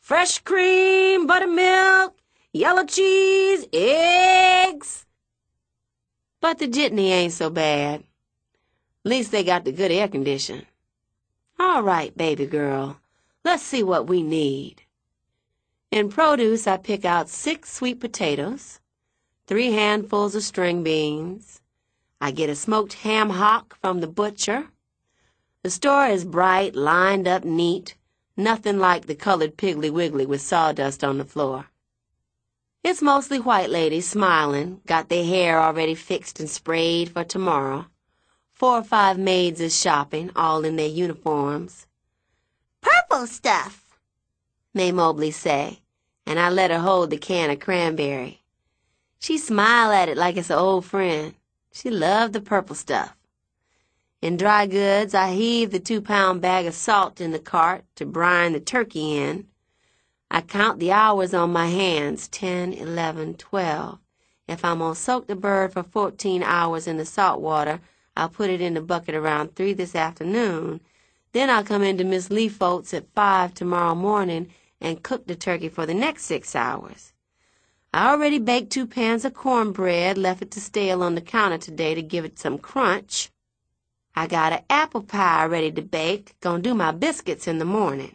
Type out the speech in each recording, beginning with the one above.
Fresh cream, buttermilk, yellow cheese, eggs. But the jitney ain't so bad. Least they got the good air condition. All right, baby girl, let's see what we need. In produce, I pick out 6 sweet potatoes, 3 handfuls of string beans. I get a smoked ham hock from the butcher. The store is bright, lined up neat, nothing like the colored Piggly Wiggly with sawdust on the floor. It's mostly white ladies smiling, got their hair already fixed and sprayed for tomorrow. 4 or 5 maids is shopping, all in their uniforms. "Purple stuff," May Mobley say, and I let her hold the can of cranberry. She smiled at it like it's an old friend. She loved the purple stuff. In dry goods, I heave the 2-pound bag of salt in the cart to brine the turkey in. I count the hours on my hands, 10, 11, 12. If I'm going to soak the bird for 14 hours in the salt water, I'll put it in the bucket around 3 this afternoon. Then I'll come into Miss Leafolt's at 5 tomorrow morning and cook the turkey for the next 6 hours. I already baked 2 pans of cornbread, left it to stale on the counter today to give it some crunch. I got an apple pie ready to bake, gonna do my biscuits in the morning.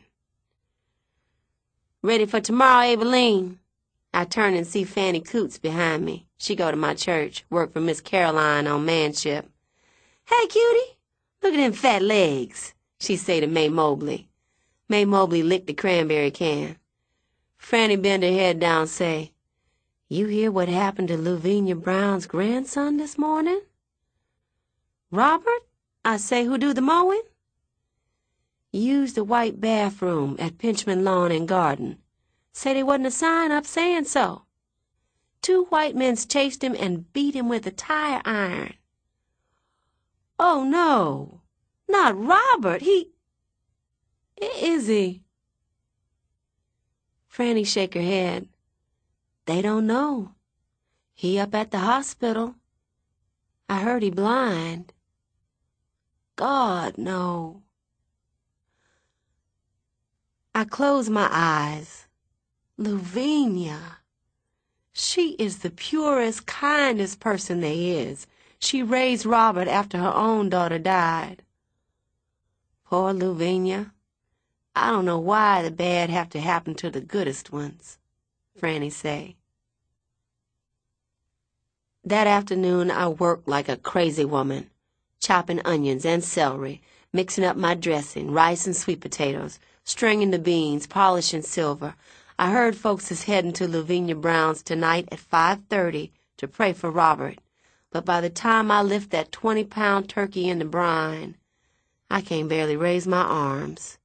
Ready for tomorrow, Abeline? I turn and see Fanny Coots behind me. She go to my church, work for Miss Caroline on manship. "Hey, cutie, look at them fat legs," she say to May Mobley. May Mobley licked the cranberry can. Franny bend her head down, say, "You hear what happened to Louvenia Brown's grandson this morning?" "Robert," I say, "who do the mowing?" "Used the white bathroom at Pinchman Lawn and Garden. Say there wasn't a sign up saying so. 2 white men chased him and beat him with a tire iron." "Oh, no, not Robert. Is he?" Franny shake her head. "They don't know. He up at the hospital. I heard he blind. God, no." I close my eyes. Louvenia. She is the purest, kindest person there is. She raised Robert after her own daughter died. Poor Louvenia. I don't know why the bad have to happen to the goodest ones, Franny say. That afternoon I worked like a crazy woman, chopping onions and celery, mixing up my dressing, rice and sweet potatoes, stringing the beans, polishing silver. I heard folks is heading to Louvenia Brown's tonight at 5:30 to pray for Robert. But by the time I lift that 20-pound turkey in the brine, I can't barely raise my arms.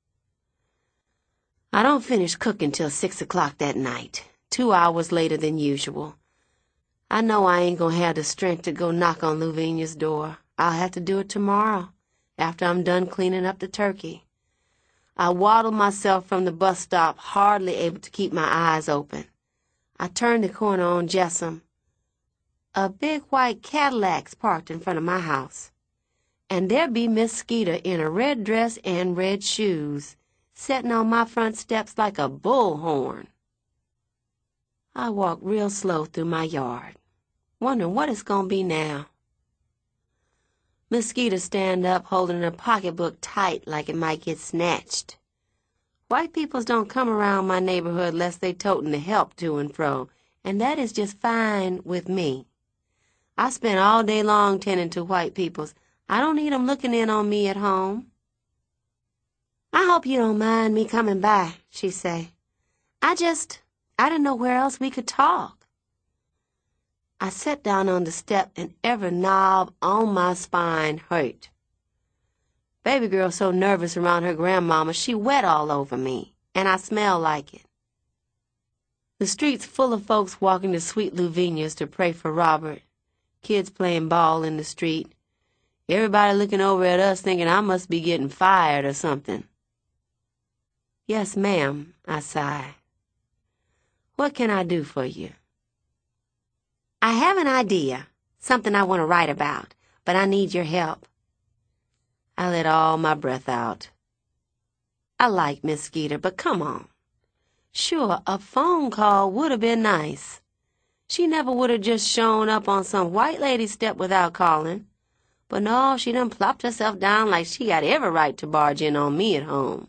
I don't finish cooking till 6 o'clock that night, 2 hours later than usual. I know I ain't gonna have the strength to go knock on Louvenia's door. I'll have to do it tomorrow, after I'm done cleaning up the turkey. I waddle myself from the bus stop, hardly able to keep my eyes open. I turn the corner on Jessom. A big white Cadillac's parked in front of my house. And there be Miss Skeeter in a red dress and red shoes, setting on my front steps like a bullhorn. I walk real slow through my yard, wondering what it's gonna be now. Miss Skeeter stand up, holding her pocketbook tight like it might get snatched. White peoples don't come around my neighborhood less they totin' the help to and fro, and that is just fine with me. I spend all day long tending to white peoples. I don't need 'em looking in on me at home. "I hope you don't mind me coming by," she say. I didn't know where else we could talk." I sat down on the step and every knob on my spine hurt. Baby girl so nervous around her grandmama, she wet all over me, and I smell like it. The street's full of folks walking to Sweet Louvenia's to pray for Robert. Kids playing ball in the street. Everybody looking over at us thinking I must be getting fired or something. "Yes, ma'am," I sigh. "What can I do for you?" "I have an idea, something I want to write about, but I need your help." I let all my breath out. "I like Miss Skeeter, but come on. Sure, a phone call would have been nice. She never would have just shown up on some white lady's step without calling. But no, she done plopped herself down like she got every right to barge in on me at home.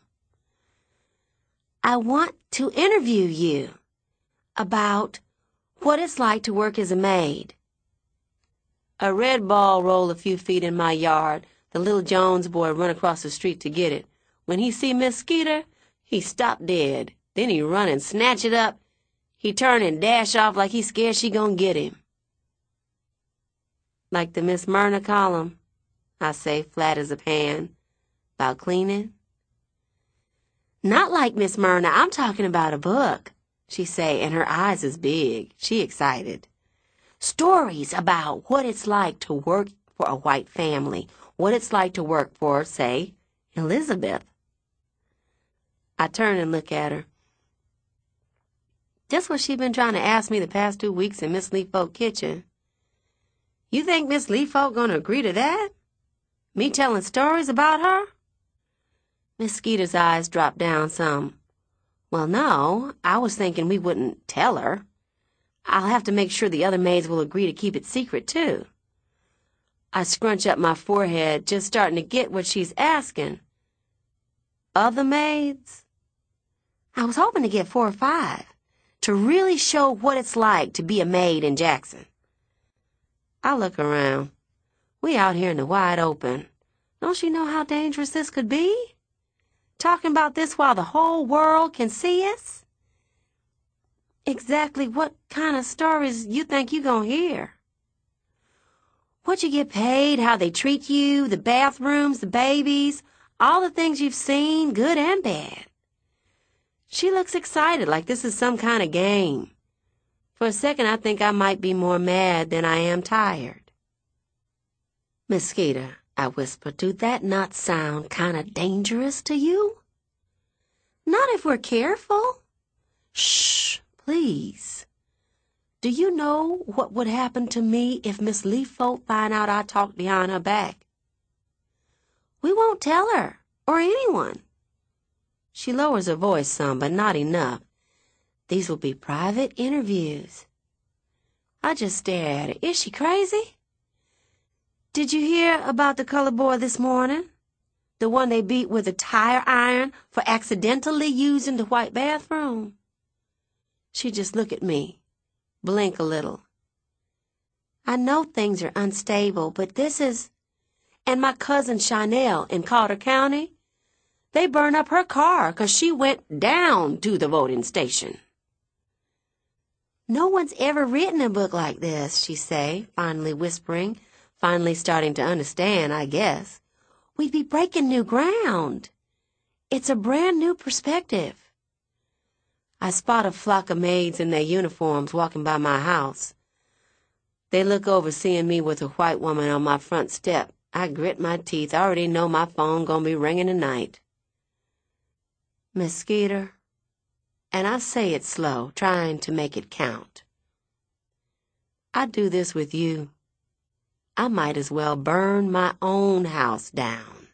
I want to interview you about what it's like to work as a maid. A red ball rolled a few feet in my yard. The little Jones boy run across the street to get it. When he see Miss Skeeter, he stopped dead. Then he run and snatch it up. He turn and dash off like he scared she gon' get him. Like the Miss Myrna column, I say, flat as a pan, about cleaning. Not like Miss Myrna, I'm talking about a book, she say, and her eyes is big. She excited. Stories about what it's like to work for a white family, what it's like to work for, say, Elizabeth. I turn and look at her. Just what she been trying to ask me the past 2 weeks in Miss Leafolk's kitchen. You think Miss Leafolk gonna agree to that? Me telling stories about her? Miss Skeeter's eyes dropped down some. Well, no, I was thinking we wouldn't tell her. I'll have to make sure the other maids will agree to keep it secret, too. I scrunch up my forehead, just starting to get what she's asking. Other maids? I was hoping to get 4 or 5. To really show what it's like to be a maid in Jackson. I look around. We out here in the wide open. Don't you know how dangerous this could be? Talking about this while the whole world can see us? Exactly what kind of stories you think you gonna hear? What you get paid, how they treat you, the bathrooms, the babies, all the things you've seen, good and bad. She looks excited, like this is some kind of game. For a second, I think I might be more mad than I am tired. Miss Skeeter, I whispered, do that not sound kind of dangerous to you? Not if we're careful. Shh, please. Do you know what would happen to me if Miss Leafolk find out I talked behind her back? We won't tell her, or anyone. She lowers her voice some, but not enough. These will be private interviews. I just stare at her. Is she crazy? Did you hear about the colored boy this morning? The one they beat with a tire iron for accidentally using the white bathroom? She just look at me, blink a little. I know things are unstable, but this is... And my cousin Chanel in Carter County? They burned up her car 'cause she went down to the voting station. No one's ever written a book like this, she say, finally whispering, finally starting to understand, I guess. We'd be breaking new ground. It's a brand new perspective. I spot a flock of maids in their uniforms walking by my house. They look over seeing me with a white woman on my front step. I grit my teeth. I already know my phone gonna be ringing tonight. Miss Skeeter, and I say it slow, trying to make it count. I do this with you. I might as well burn my own house down.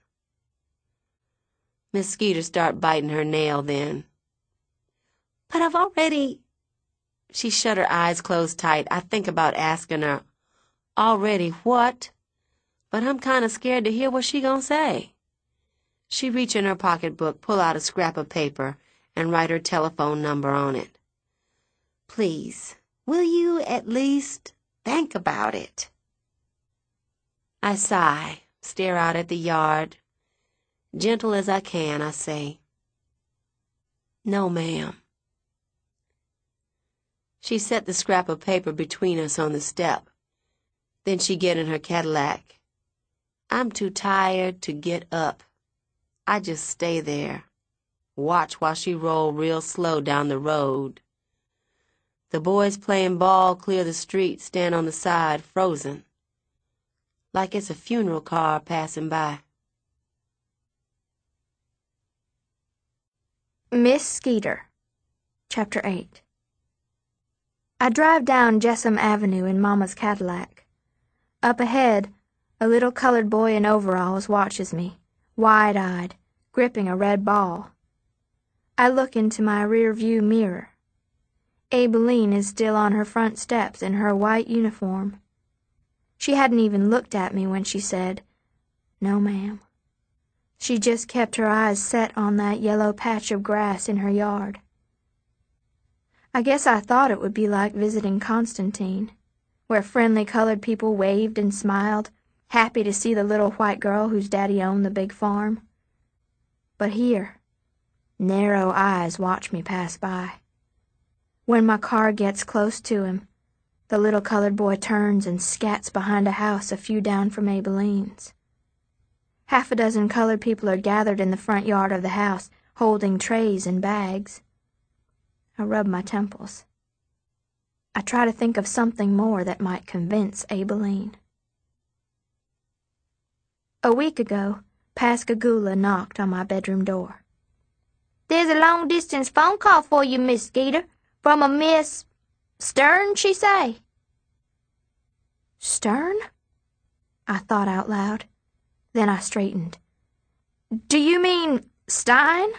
Miss Skeeter start biting her nail then. But I've already... She shut her eyes closed tight. I think about asking her, already what? But I'm kind of scared to hear what she gonna say. She reach in her pocketbook, pull out a scrap of paper, and write her telephone number on it. Please, will you at least think about it? I sigh, stare out at the yard. Gentle as I can, I say, no, ma'am. She set the scrap of paper between us on the step. Then she get in her Cadillac. I'm too tired to get up. I just stay there, watch while she roll real slow down the road. The boys playing ball clear the street, stand on the side, frozen, like it's a funeral car passing by. Miss Skeeter, Chapter 8. I drive down Jessam Avenue in Mama's Cadillac. Up ahead, a little colored boy in overalls watches me, wide-eyed, gripping a red ball. I look into my rear-view mirror. Abeline is still on her front steps in her white uniform. She hadn't even looked at me when she said, "No, ma'am." She just kept her eyes set on that yellow patch of grass in her yard. I guess I thought it would be like visiting Constantine, where friendly colored people waved and smiled, happy to see the little white girl whose daddy owned the big farm. But here, narrow eyes watch me pass by. When my car gets close to him, the little colored boy turns and scats behind a house a few down from Abeline's. Half a dozen colored people are gathered in the front yard of the house, holding trays and bags. I rub my temples. I try to think of something more that might convince Abeline. A week ago, Pascagoula knocked on my bedroom door. "There's a long-distance phone call for you, Miss Skeeter, from a Miss Stern, she say." "Stern?" I thought out loud. Then I straightened. "Do you mean Stein?"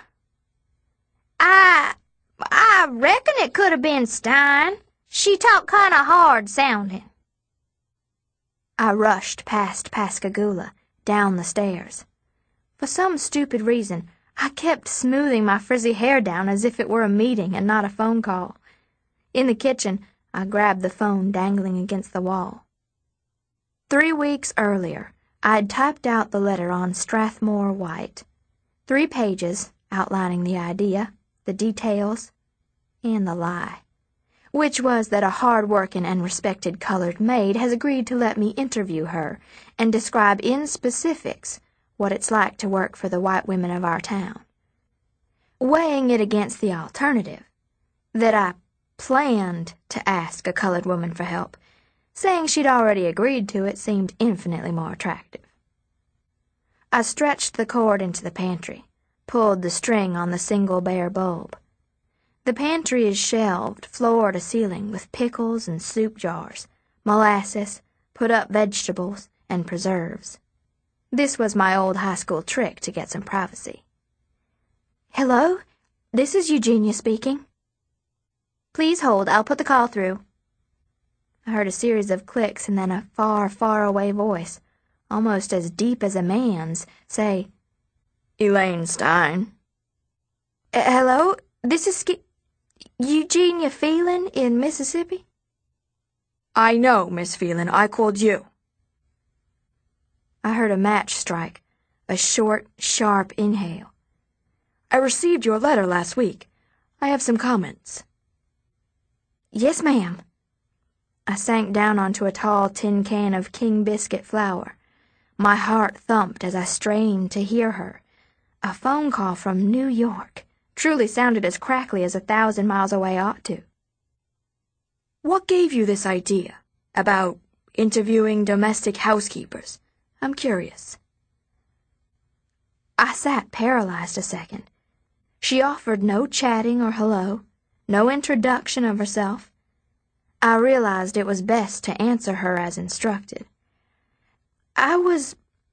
I reckon it could have been Stein. She talked kind of hard sounding." I rushed past Pascagoula, down the stairs. For some stupid reason, I kept smoothing my frizzy hair down as if it were a meeting and not a phone call. In the kitchen, I grabbed the phone dangling against the wall. 3 weeks earlier, I'd typed out the letter on Strathmore white. 3 pages outlining the idea, the details, and the lie, which was that a hard-working and respected colored maid has agreed to let me interview her and describe in specifics what it's like to work for the white women of our town. Weighing it against the alternative, that I planned to ask a colored woman for help, saying she'd already agreed to it seemed infinitely more attractive. I stretched the cord into the pantry, pulled the string on the single bare bulb. The pantry is shelved floor to ceiling with pickles and soup jars, molasses, put-up vegetables, and preserves. This was my old high school trick to get some privacy. "Hello? This is Eugenia speaking." "Please hold, I'll put the call through." I heard a series of clicks and then a far, far away voice, almost as deep as a man's, say, "Elaine Stein." "Hello? This is Eugenia Phelan in Mississippi?" "I know, Miss Phelan. I called you." I heard a match strike, a short, sharp inhale. "I received your letter last week. I have some comments." "Yes, ma'am." I sank down onto a tall tin can of King biscuit flour. My heart thumped as I strained to hear her. A phone call from New York truly sounded as crackly as 1,000 miles away ought to. "What gave you this idea about interviewing domestic housekeepers? I'm curious." I sat paralyzed a second. She offered no chatting or hello, no introduction of herself. I realized it was best to answer her as instructed. I was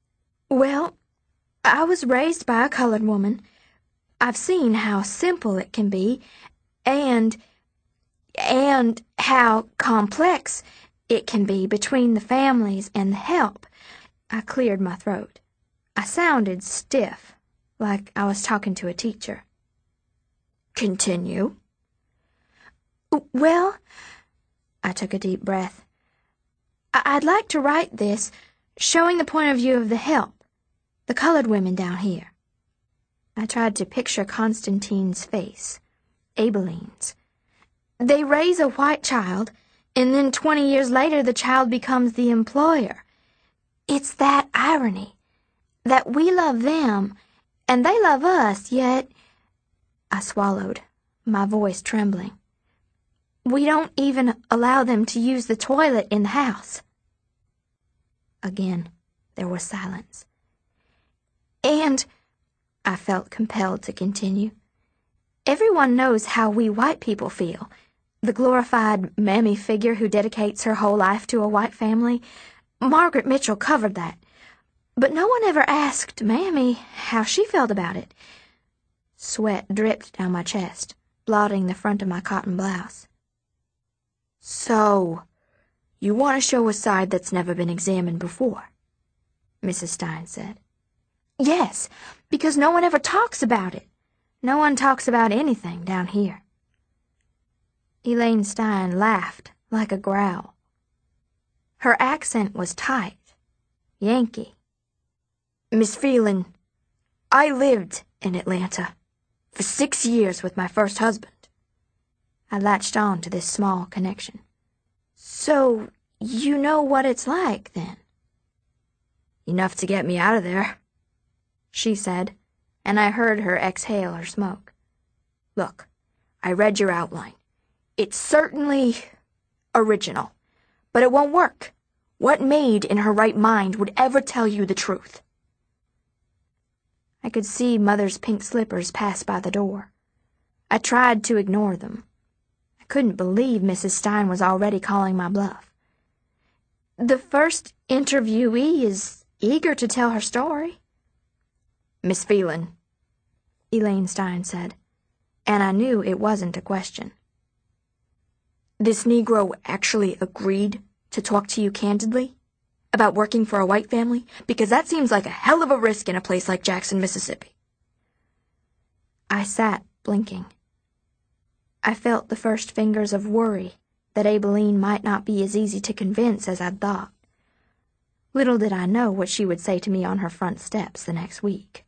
raised by a colored woman. I've seen how simple it can be, and how complex it can be between the families and the help. I cleared my throat. I sounded stiff, like I was talking to a teacher. "Continue." "Well," I took a deep breath, "I'd like to write this, showing the point of view of the help, the colored women down here." I tried to picture Constantine's face, Abeline's. They raise a white child, and then 20 years later the child becomes the employer. It's that irony, that we love them, and they love us, yet... I swallowed, my voice trembling. We don't even allow them to use the toilet in the house. Again, there was silence. And... I felt compelled to continue. Everyone knows how we white people feel. The glorified mammy figure who dedicates her whole life to a white family. Margaret Mitchell covered that. But no one ever asked Mammy how she felt about it. Sweat dripped down my chest, blotting the front of my cotton blouse. So, you want to show a side that's never been examined before, Mrs. Stein said. Yes, because no one ever talks about it. No one talks about anything down here. Elaine Stein laughed like a growl. Her accent was tight, Yankee. Miss Phelan, I lived in Atlanta for 6 years with my first husband. I latched on to this small connection. So, you know what it's like, then? Enough to get me out of there, she said, and I heard her exhale her smoke. Look, I read your outline. It's certainly original, but it won't work. What maid in her right mind would ever tell you the truth? I could see Mother's pink slippers pass by the door. I tried to ignore them. I couldn't believe Mrs. Stein was already calling my bluff. The first interviewee is eager to tell her story. Miss Phelan, Elaine Stein said, and I knew it wasn't a question. This Negro actually agreed to talk to you candidly about working for a white family? Because that seems like a hell of a risk in a place like Jackson, Mississippi. I sat, blinking. I felt the first fingers of worry that Abeline might not be as easy to convince as I'd thought. Little did I know what she would say to me on her front steps the next week.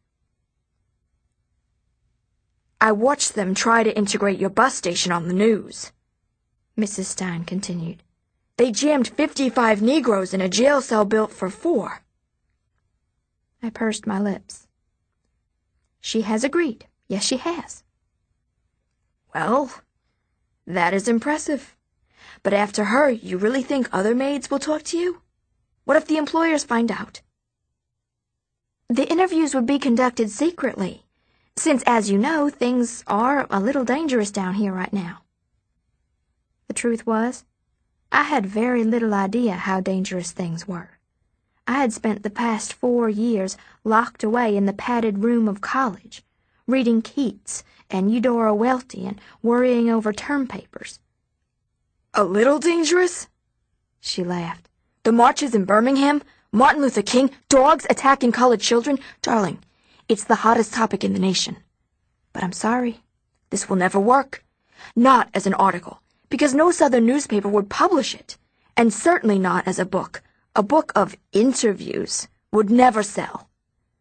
I watched them try to integrate your bus station on the news, Mrs. Stein continued. They jammed 55 Negroes in a jail cell built for 4. I pursed my lips. She has agreed. Yes, she has. Well, that is impressive. But after her, you really think other maids will talk to you? What if the employers find out? The interviews would be conducted secretly, since, as you know, things are a little dangerous down here right now. The truth was, I had very little idea how dangerous things were. I had spent the past 4 years locked away in the padded room of college, reading Keats and Eudora Welty and worrying over term papers. A little dangerous? She laughed. The marches in Birmingham, Martin Luther King, dogs attacking college children. Darling, it's the hottest topic in the nation. But I'm sorry, this will never work. Not as an article, because no Southern newspaper would publish it, and certainly not as a book. A book of interviews would never sell.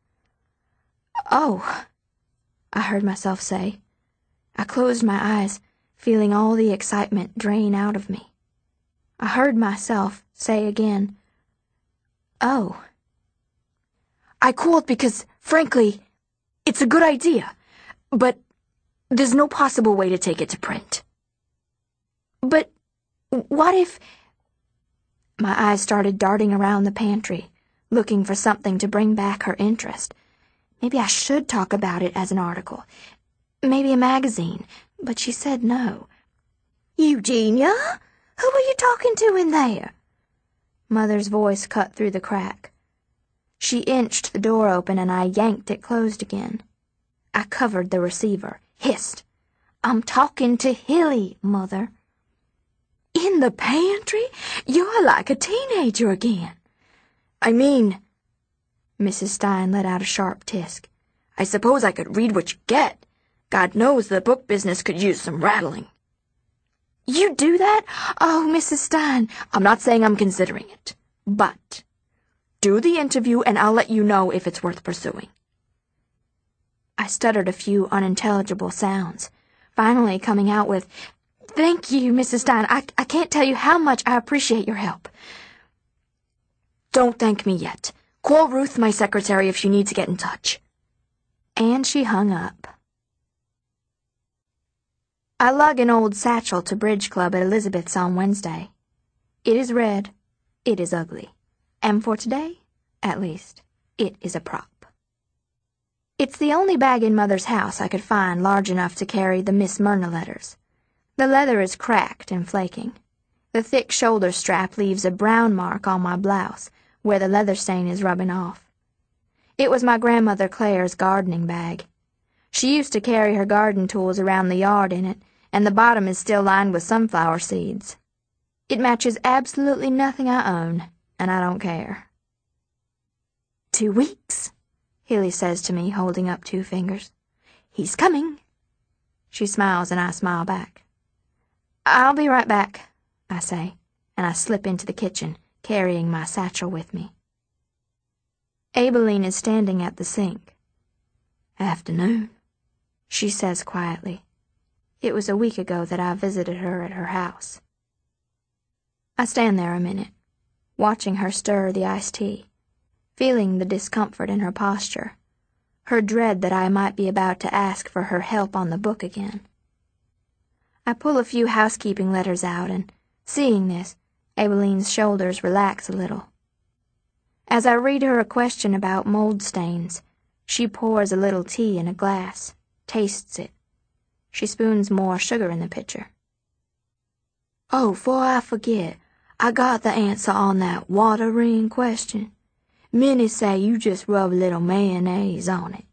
Oh, I heard myself say. I closed my eyes, feeling all the excitement drain out of me. I heard myself say again, oh. I called because, frankly, it's a good idea, but there's no possible way to take it to print. But what if... My eyes started darting around the pantry, looking for something to bring back her interest. Maybe I should talk about it as an article. Maybe a magazine. But she said no. Eugenia? Who are you talking to in there? Mother's voice cut through the crack. She inched the door open and I yanked it closed again. I covered the receiver, hissed. I'm talking to Hilly, Mother. In the pantry? You're like a teenager again. I mean... Mrs. Stein let out a sharp tisk. I suppose I could read what you get. God knows the book business could use some rattling. You do that? Oh, Mrs. Stein. I'm not saying I'm considering it. But do the interview and I'll let you know if it's worth pursuing. I stuttered a few unintelligible sounds, finally coming out with, Thank you, Mrs. Stein. I can't tell you how much I appreciate your help. Don't thank me yet. Call Ruth, my secretary, if you need to get in touch. And she hung up. I lug an old satchel to Bridge Club at Elizabeth's on Wednesday. It is red. It is ugly. And for today, at least, it is a prop. It's the only bag in Mother's house I could find large enough to carry the Miss Myrna letters. The leather is cracked and flaking. The thick shoulder strap leaves a brown mark on my blouse, where the leather stain is rubbing off. It was my grandmother Claire's gardening bag. She used to carry her garden tools around the yard in it, and the bottom is still lined with sunflower seeds. It matches absolutely nothing I own, and I don't care. 2 weeks, Hilly says to me, holding up 2 fingers. He's coming. She smiles and I smile back. I'll be right back, I say, and I slip into the kitchen, carrying my satchel with me. Aibileen is standing at the sink. Afternoon, she says quietly. It was a week ago that I visited her at her house. I stand there a minute, watching her stir the iced tea, feeling the discomfort in her posture, her dread that I might be about to ask for her help on the book again. I pull a few housekeeping letters out, and, seeing this, Aibileen's shoulders relax a little. As I read her a question about mold stains, she pours a little tea in a glass, tastes it. She spoons more sugar in the pitcher. Oh, 'fore I forget, I got the answer on that water ring question. Minnie say you just rub a little mayonnaise on it.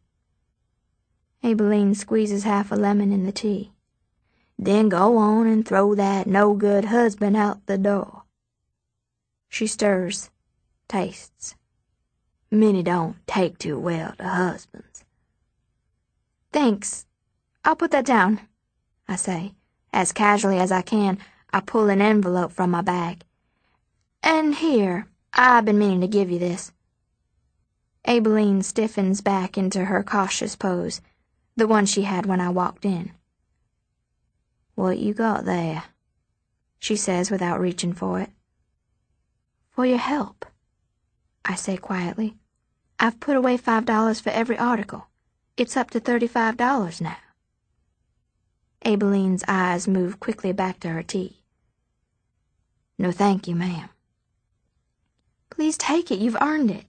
Aibileen squeezes half a lemon in the tea. Then go on and throw that no-good husband out the door. She stirs, tastes. Minnie don't take too well to husbands. Thanks. I'll put that down, I say. As casually as I can, I pull an envelope from my bag. And here, I've been meaning to give you this. Aibileen stiffens back into her cautious pose, the one she had when I walked in. What you got there? She says without reaching for it. For your help, I say quietly. I've put away $5 for every article. It's up to $35 now. Aibileen's eyes move quickly back to her tea. No thank you, ma'am. Please take it, you've earned it.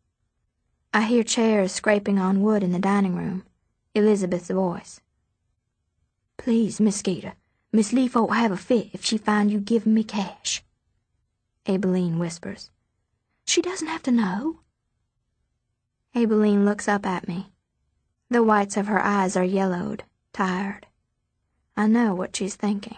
I hear chairs scraping on wood in the dining room. Elizabeth's voice. Please, Miss Skeeter, Miss Leafo'll have a fit if she find you giving me cash. Aibileen whispers. She doesn't have to know. Aibileen looks up at me. The whites of her eyes are yellowed, tired. I know what she's thinking.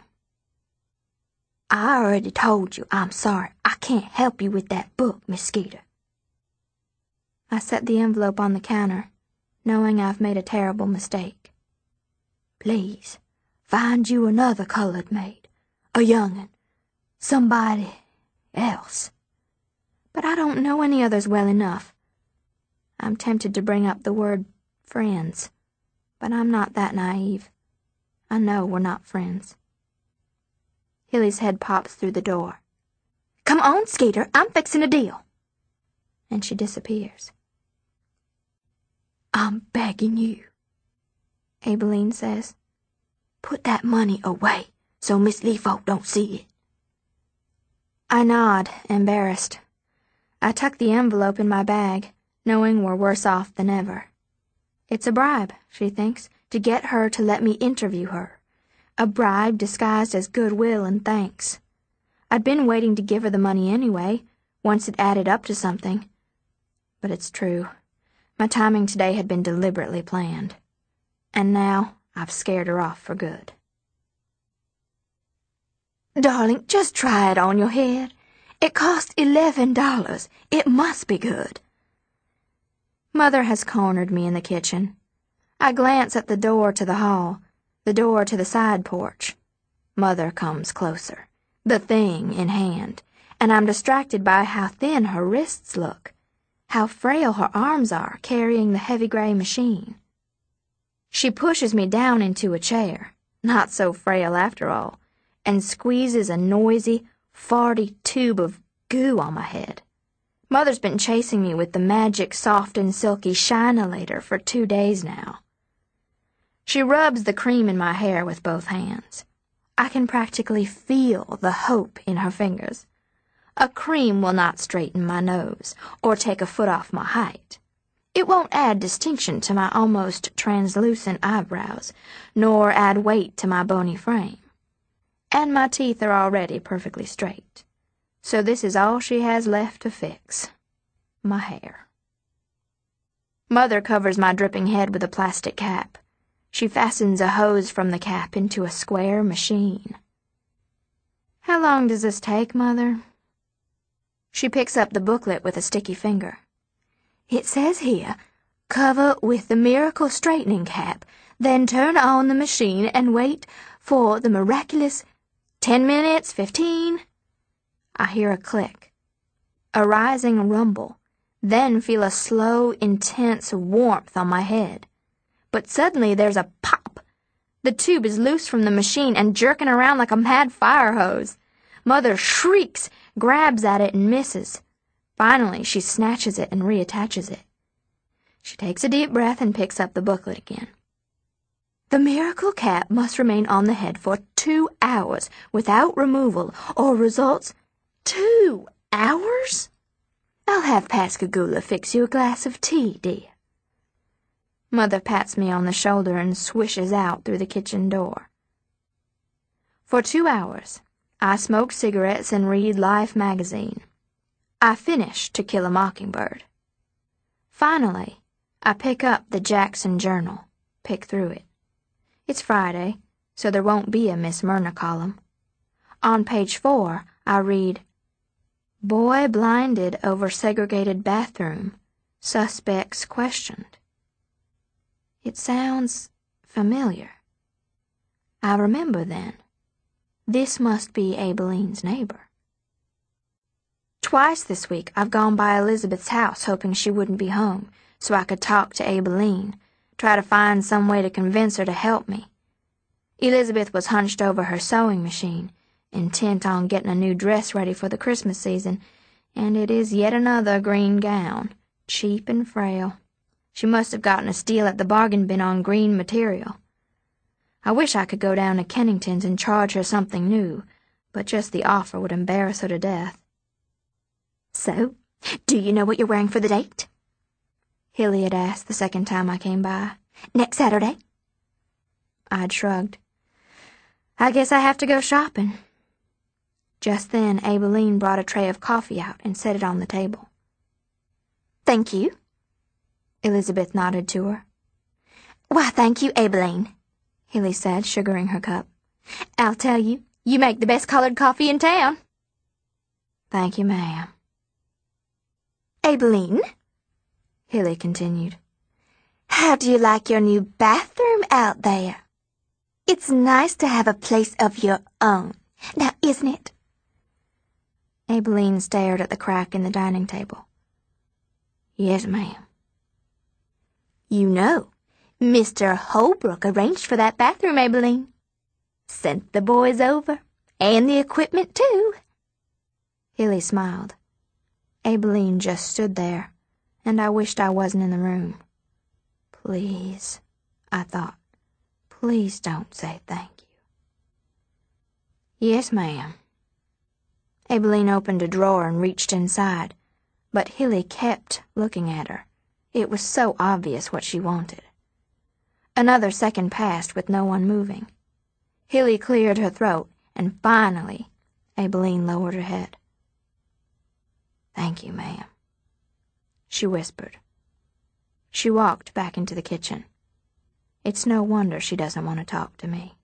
I already told you I'm sorry. I can't help you with that book, Miss Skeeter. I set the envelope on the counter, knowing I've made a terrible mistake. Please, find you another colored maid, a young'un, somebody else. But I don't know any others well enough. I'm tempted to bring up the word friends, but I'm not that naive. I know we're not friends. Hilly's head pops through the door. Come on, Skeeter, I'm fixing a deal. And she disappears. I'm begging you, Aibileen says. Put that money away so Miss Leafoe don't see it. I nod, embarrassed. I tuck the envelope in my bag, knowing we're worse off than ever. It's a bribe, she thinks, to get her to let me interview her. A bribe disguised as goodwill and thanks. I'd been waiting to give her the money anyway, once it added up to something. But it's true. My timing today had been deliberately planned. And now I've scared her off for good. Darling, just try it on your head. It cost $11. It must be good. Mother has cornered me in the kitchen. I glance at the door to the hall, the door to the side porch. Mother comes closer, the thing in hand, and I'm distracted by how thin her wrists look, how frail her arms are carrying the heavy gray machine. She pushes me down into a chair, not so frail after all, and squeezes a noisy, farty tube of goo on my head. Mother's been chasing me with the magic soft and silky Shine-a-lator for 2 days now. She rubs the cream in my hair with both hands. I can practically feel the hope in her fingers. A cream will not straighten my nose or take a foot off my height. It won't add distinction to my almost translucent eyebrows, nor add weight to my bony frame. And my teeth are already perfectly straight. So this is all she has left to fix. My hair. Mother covers my dripping head with a plastic cap, She fastens a hose from the cap into a square machine. "How long does this take, Mother?" She picks up the booklet with a sticky finger. "It says here, cover with the miracle straightening cap, then turn on the machine and wait for the miraculous 10 minutes, 15. I hear a click, a rising rumble, then feel a slow, intense warmth on my head. But suddenly there's a pop. The tube is loose from the machine and jerking around like a mad fire hose. Mother shrieks, grabs at it and misses. Finally, she snatches it and reattaches it. She takes a deep breath and picks up the booklet again. The miracle cap must remain on the head for 2 hours without removal or results. 2 hours? I'll have Pascagoula fix you a glass of tea, dear. Mother pats me on the shoulder and swishes out through the kitchen door. For 2 hours, I smoke cigarettes and read Life magazine. I finish To Kill a Mockingbird. Finally, I pick up the Jackson Journal, pick through it. It's Friday, so there won't be a Miss Myrna column. On page 4, I read, Boy blinded over segregated bathroom. Suspects questioned. It sounds familiar. I remember then. This must be Abilene's neighbor. Twice this week I've gone by Elizabeth's house hoping she wouldn't be home, so I could talk to Abilene, try to find some way to convince her to help me. Elizabeth was hunched over her sewing machine, intent on getting a new dress ready for the Christmas season, and it is yet another green gown, cheap and frail. She must have gotten a steal at the bargain bin on green material. I wish I could go down to Kennington's and charge her something new, but just the offer would embarrass her to death. So, do you know what you're wearing for the date? Hilly had asked the second time I came by. Next Saturday? I'd shrugged. I guess I have to go shopping. Just then, Abilene brought a tray of coffee out and set it on the table. Thank you. Elizabeth nodded to her. Why, thank you, Abilene, Hilly said, sugaring her cup. I'll tell you, you make the best colored coffee in town. Thank you, ma'am. Abilene, Hilly continued, how do you like your new bathroom out there? It's nice to have a place of your own, now isn't it? Abilene stared at the crack in the dining table. Yes, ma'am. You know, Mr. Holbrook arranged for that bathroom, Abilene. Sent the boys over, and the equipment, too. Hilly smiled. Abilene just stood there, and I wished I wasn't in the room. Please, I thought, please don't say thank you. Yes, ma'am. Abilene opened a drawer and reached inside, but Hilly kept looking at her. It was so obvious what she wanted. Another second passed with no one moving. Hilly cleared her throat, and finally, Abilene lowered her head. Thank you, ma'am, she whispered. She walked back into the kitchen. It's no wonder she doesn't want to talk to me.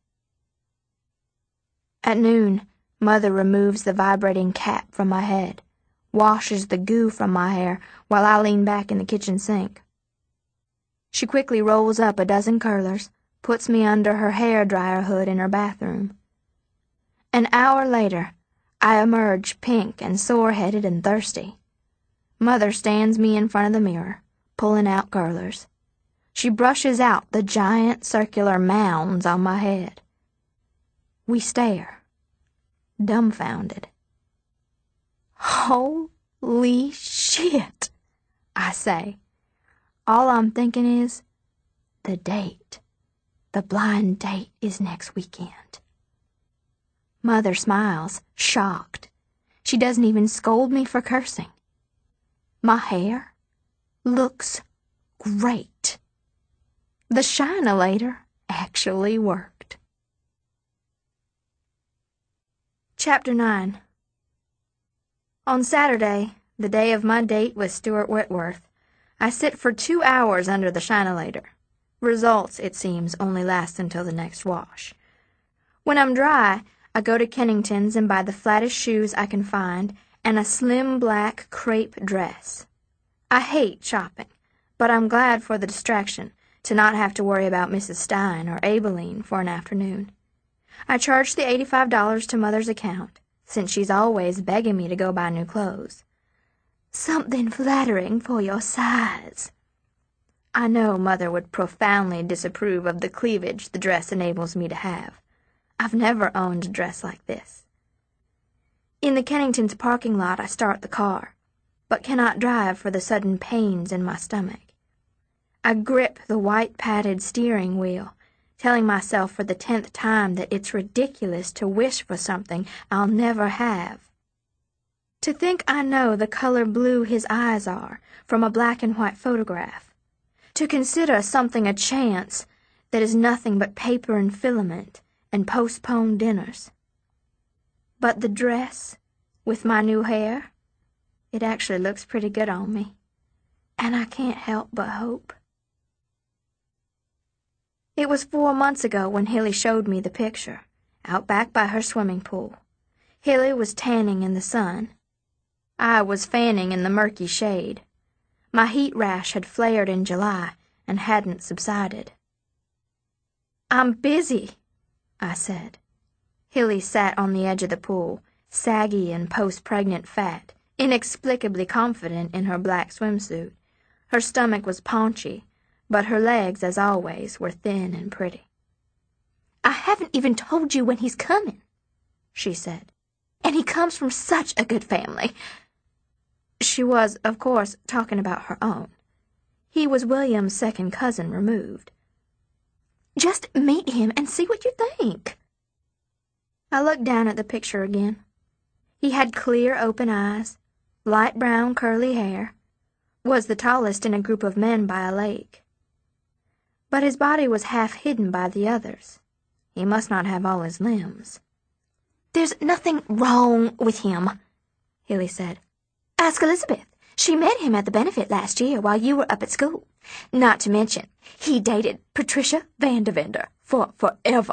At noon, Mother removes the vibrating cap from my head, washes the goo from my hair while I lean back in the kitchen sink. She quickly rolls up a dozen curlers, puts me under her hair-dryer hood in her bathroom. An hour later, I emerge pink and sore-headed and thirsty. Mother stands me in front of the mirror, pulling out curlers. She brushes out the giant circular mounds on my head. We stare, dumbfounded. Holy shit, I say. All I'm thinking is, the date. The blind date is next weekend. Mother smiles, shocked. She doesn't even scold me for cursing. My hair looks great. The shine-a-lator actually worked. Chapter 9. On Saturday, the day of my date with Stuart Whitworth, I sit for 2 hours under the shine-a-lator. Results, it seems, only last until the next wash. When I'm dry, I go to Kennington's and buy the flattest shoes I can find and a slim black crepe dress. I hate shopping, but I'm glad for the distraction to not have to worry about Mrs. Stein or Abeline for an afternoon. I charge the $85 to Mother's account, since she's always begging me to go buy new clothes. Something flattering for your size. I know Mother would profoundly disapprove of the cleavage the dress enables me to have. I've never owned a dress like this. In the Kennington's parking lot, I start the car, but cannot drive for the sudden pains in my stomach. I grip the white padded steering wheel, telling myself for the 10th time that it's ridiculous to wish for something I'll never have. To think I know the color blue his eyes are from a black and white photograph. To consider something a chance that is nothing but paper and filament and postponed dinners. But the dress, with my new hair, it actually looks pretty good on me, and I can't help but hope. It was 4 months ago when Hilly showed me the picture, out back by her swimming pool. Hilly was tanning in the sun. I was fanning in the murky shade. My heat rash had flared in July and hadn't subsided. "I'm busy," I said. Hilly sat on the edge of the pool, saggy and post-pregnant fat, inexplicably confident in her black swimsuit. Her stomach was paunchy, but her legs, as always, were thin and pretty. "I haven't even told you when he's coming," she said. "And he comes from such a good family." She was, of course, talking about her own. He was William's second cousin removed. "Just meet him and see what you think." I looked down at the picture again. He had clear, open eyes, light brown, curly hair, was the tallest in a group of men by a lake. But his body was half hidden by the others. He must not have all his limbs. "There's nothing wrong with him," Hilly said. "Ask Elizabeth. She met him at the benefit last year while you were up at school. Not to mention, he dated Patricia Vandevender for forever."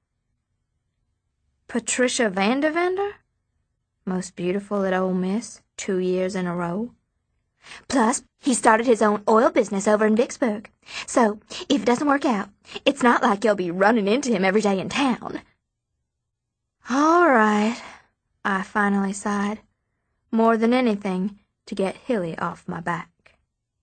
Patricia Vandevender? Most beautiful at Ole Miss, 2 years in a row. "Plus, he started his own oil business over in Vicksburg. So, if it doesn't work out, it's not like you'll be running into him every day in town." "All right," I finally sighed. More than anything, to get Hilly off my back.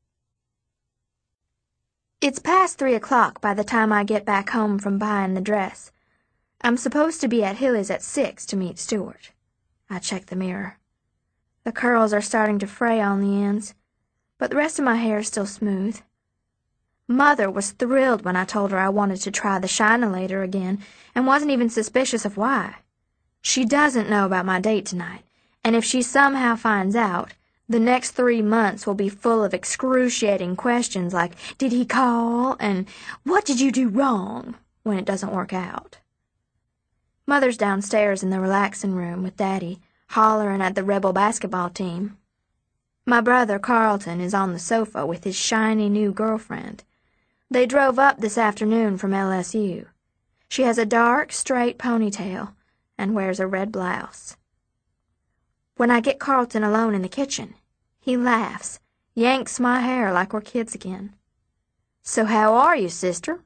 It's past 3 o'clock by the time I get back home from buying the dress. I'm supposed to be at Hilly's at 6 to meet Stuart. I check the mirror. The curls are starting to fray on the ends, but the rest of my hair is still smooth. Mother was thrilled when I told her I wanted to try the Shine-a-Later again and wasn't even suspicious of why. She doesn't know about my date tonight, and if she somehow finds out, the next 3 months will be full of excruciating questions like, "Did he call?" and "What did you do wrong?" when it doesn't work out. Mother's downstairs in the relaxing room with Daddy, hollering at the rebel basketball team. My brother Carlton is on the sofa with his shiny new girlfriend. They drove up this afternoon from LSU. She has a dark, straight ponytail and wears a red blouse. When I get Carlton alone in the kitchen, he laughs, yanks my hair like we're kids again. "So how are you, sister?"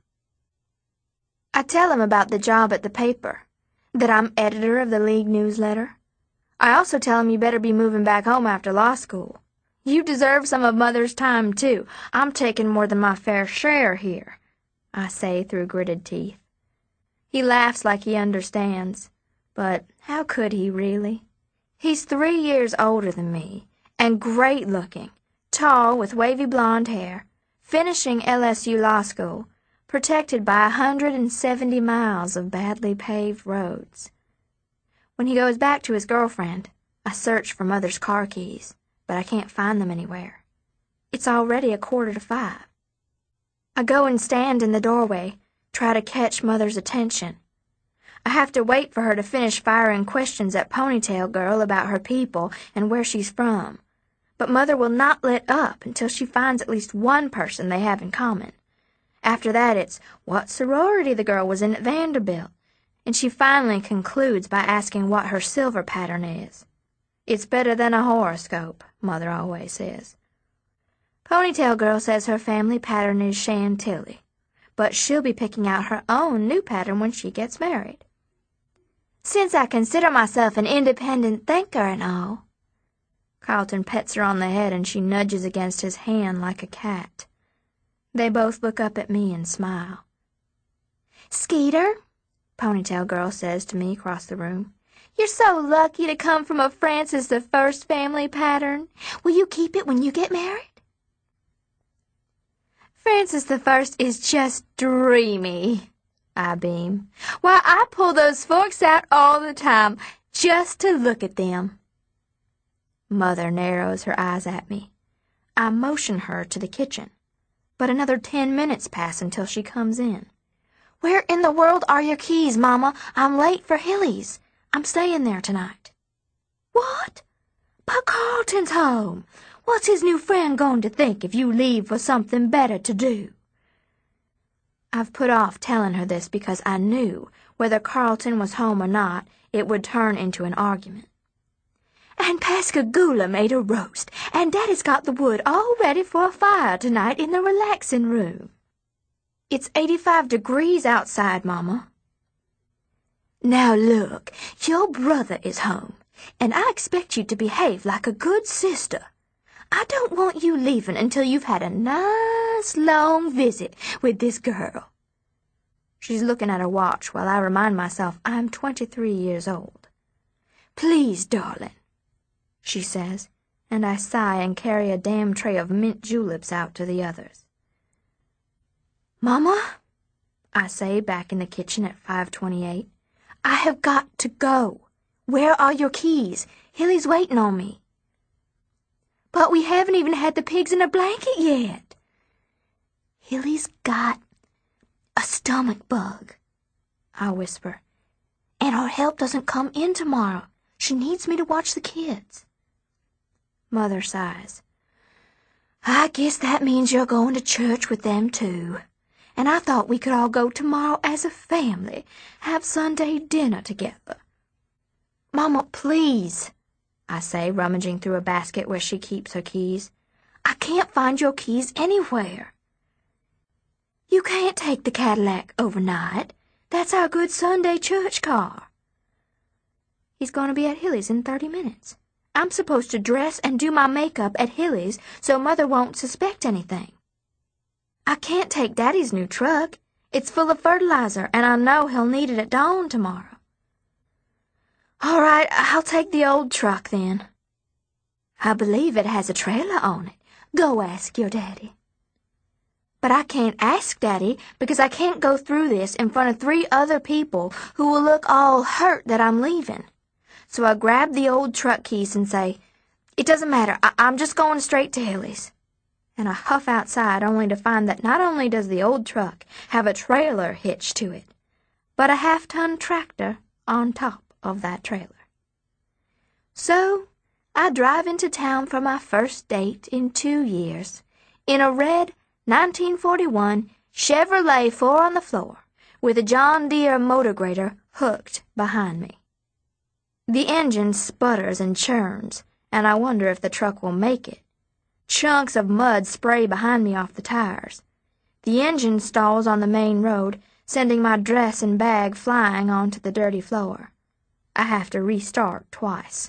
I tell him about the job at the paper, that I'm editor of the League newsletter. I also tell him you better be moving back home after law school. "You deserve some of Mother's time, too. I'm taking more than my fair share here," I say through gritted teeth. He laughs like he understands, but how could he really? He's 3 years older than me, and great-looking, tall with wavy blonde hair, finishing LSU law school, protected by 170 miles of badly paved roads. When he goes back to his girlfriend, I search for Mother's car keys, but I can't find them anywhere. It's already 4:45. I go and stand in the doorway, try to catch Mother's attention. I have to wait for her to finish firing questions at Ponytail Girl about her people and where she's from. But Mother will not let up until she finds at least one person they have in common. After that, it's what sorority the girl was in at Vanderbilt, and she finally concludes by asking what her silver pattern is. It's better than a horoscope, Mother always says. Ponytail Girl says her family pattern is Chantilly, but she'll be picking out her own new pattern when she gets married. Since I consider myself an independent thinker and all. Carlton pets her on the head and she nudges against his hand like a cat. They both look up at me and smile. Skeeter, Ponytail Girl says to me across the room, you're so lucky to come from a Francis the First family pattern. Will you keep it when you get married? Francis the First is just dreamy, I beam. Why, I pull those forks out all the time just to look at them. Mother narrows her eyes at me. I motion her to the kitchen, but another 10 minutes pass until she comes in. Where in the world are your keys, Mama? I'm late for Hilly's. I'm staying there tonight. What? But Carlton's home. What's his new friend going to think if you leave for something better to do? I've put off telling her this because I knew, whether Carlton was home or not, it would turn into an argument. And Pascagoula made a roast, and Daddy's got the wood all ready for a fire tonight in the relaxing room. It's 85 degrees outside, Mama. Now look, your brother is home, and I expect you to behave like a good sister. I don't want you leaving until you've had a nice long visit with this girl. She's looking at her watch while I remind myself I'm 23 years old. Please, darling, she says, and I sigh and carry a damn tray of mint juleps out to the others. Mama, I say back in the kitchen at 5:28, I have got to go. Where are your keys? Hilly's waiting on me. But we haven't even had the pigs in a blanket yet. Hilly's got a stomach bug, I whisper, and our help doesn't come in tomorrow. She needs me to watch the kids. Mother sighs. I guess that means you're going to church with them too. And I thought we could all go tomorrow as a family, have Sunday dinner together. Mama, please, I say, rummaging through a basket where she keeps her keys. I can't find your keys anywhere. You can't take the Cadillac overnight. That's our good Sunday church car. He's going to be at Hilly's in 30 minutes. I'm supposed to dress and do my makeup at Hilly's so Mother won't suspect anything. I can't take Daddy's new truck. It's full of fertilizer, and I know he'll need it at dawn tomorrow. All right, I'll take the old truck then. I believe it has a trailer on it. Go ask your daddy. But I can't ask Daddy because I can't go through this in front of 3 other people who will look all hurt that I'm leaving. So I grab the old truck keys and say, it doesn't matter, I'm just going straight to Hilly's. And I huff outside only to find that not only does the old truck have a trailer hitched to it, but a half-ton tractor on top of that trailer. So I drive into town for my first date in 2 years in a red 1941 Chevrolet 4-on-the-floor with a John Deere motor grader hooked behind me. The engine sputters and churns, and I wonder if the truck will make it. Chunks of mud spray behind me off the tires. The engine stalls on the main road, sending my dress and bag flying onto the dirty floor. I have to restart twice.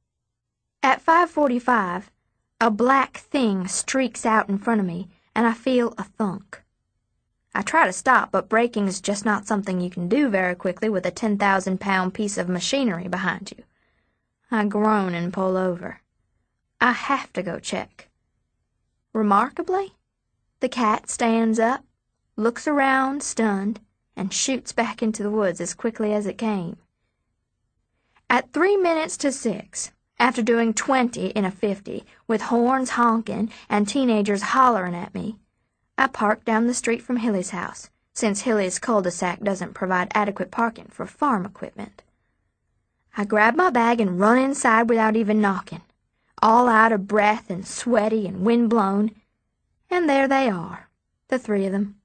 At 5:45, a black thing streaks out in front of me, and I feel a thunk. I try to stop, but braking is just not something you can do very quickly with a 10,000-pound piece of machinery behind you. I groan and pull over. I have to go check. Remarkably, the cat stands up, looks around, stunned, and shoots back into the woods as quickly as it came. At 3 minutes to 6, after doing 20 in a 50, with horns honking and teenagers hollering at me, I park down the street from Hilly's house, since Hilly's cul-de-sac doesn't provide adequate parking for farm equipment. I grab my bag and run inside without even knocking, all out of breath and sweaty and wind-blown, and there they are, the 3 of them,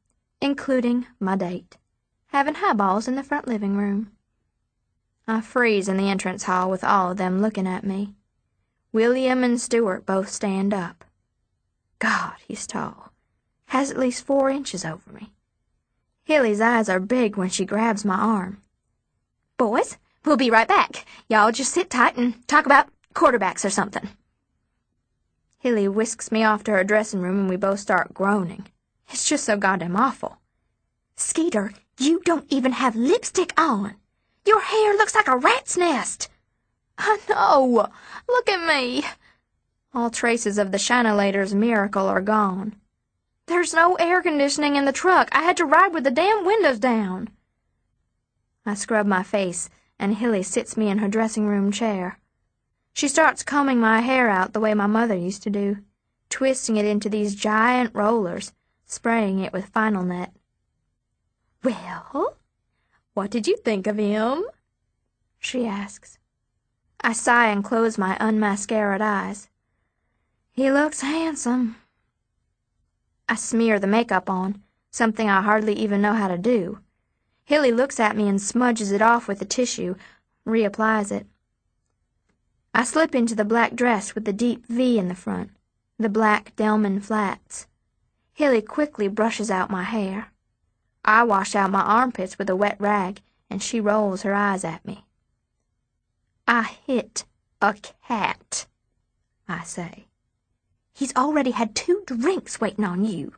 including my date, having highballs in the front living room. I freeze in the entrance hall with all of them looking at me. William and Stuart both stand up. God, he's tall. Has at least 4 inches over me. Hilly's eyes are big when she grabs my arm. Boys, we'll be right back. Y'all just sit tight and talk about quarterbacks or something. Hilly whisks me off to her dressing room and we both start groaning. It's just so goddamn awful. Skeeter, you don't even have lipstick on. Your hair looks like a rat's nest. I know. Look at me. All traces of the Shinolator's miracle are gone. There's no air conditioning in the truck. I had to ride with the damn windows down. I scrub my face, and Hilly sits me in her dressing room chair. She starts combing my hair out the way my mother used to do, twisting it into these giant rollers, spraying it with Final Net. Well, what did you think of him? She asks. I sigh and close my unmascaraed eyes. He looks handsome. I smear the makeup on, something I hardly even know how to do. Hilly looks at me and smudges it off with a tissue, reapplies it. I slip into the black dress with the deep V in the front, the black Delman flats. Hilly quickly brushes out my hair. I wash out my armpits with a wet rag, and she rolls her eyes at me. I hit a cat, I say. He's already had 2 drinks waiting on you.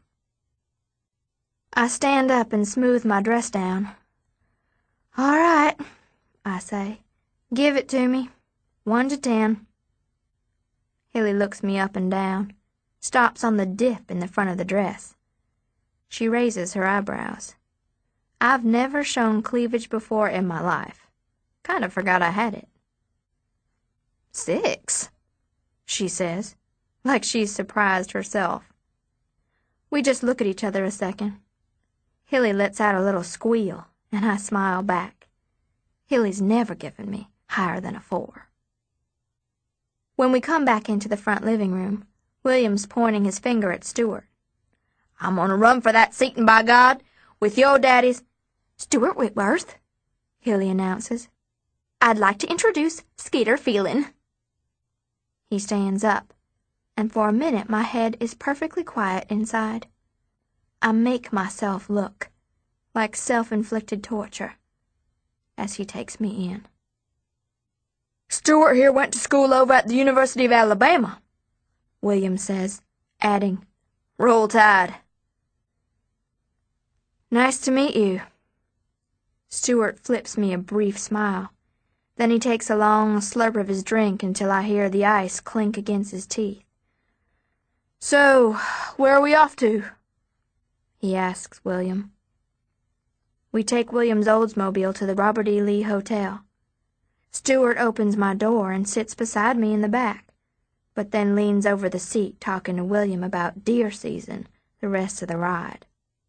I stand up and smooth my dress down. All right, I say. Give it to me. 1 to 10. Hilly looks me up and down, stops on the dip in the front of the dress. She raises her eyebrows. I've never shown cleavage before in my life. Kind of forgot I had it. 6, she says, like she's surprised herself. We just look at each other a second. Hilly lets out a little squeal, and I smile back. Hilly's never given me higher than a 4. When we come back into the front living room, William's pointing his finger at Stuart. I'm gonna run for that seatin', by God, with your daddy's... Stuart Whitworth, Hilly announces. I'd like to introduce Skeeter Phelan. He stands up, and for a minute my head is perfectly quiet inside. I make myself look, like self-inflicted torture, as he takes me in. Stuart here went to school over at the University of Alabama, William says, adding, Roll Tide. Nice to meet you. Stuart flips me a brief smile. Then he takes a long slurp of his drink until I hear the ice clink against his teeth. So, where are we off to? He asks William. We take William's Oldsmobile to the Robert E. Lee Hotel. Stuart opens my door and sits beside me in the back, but then leans over the seat talking to William about deer season the rest of the ride.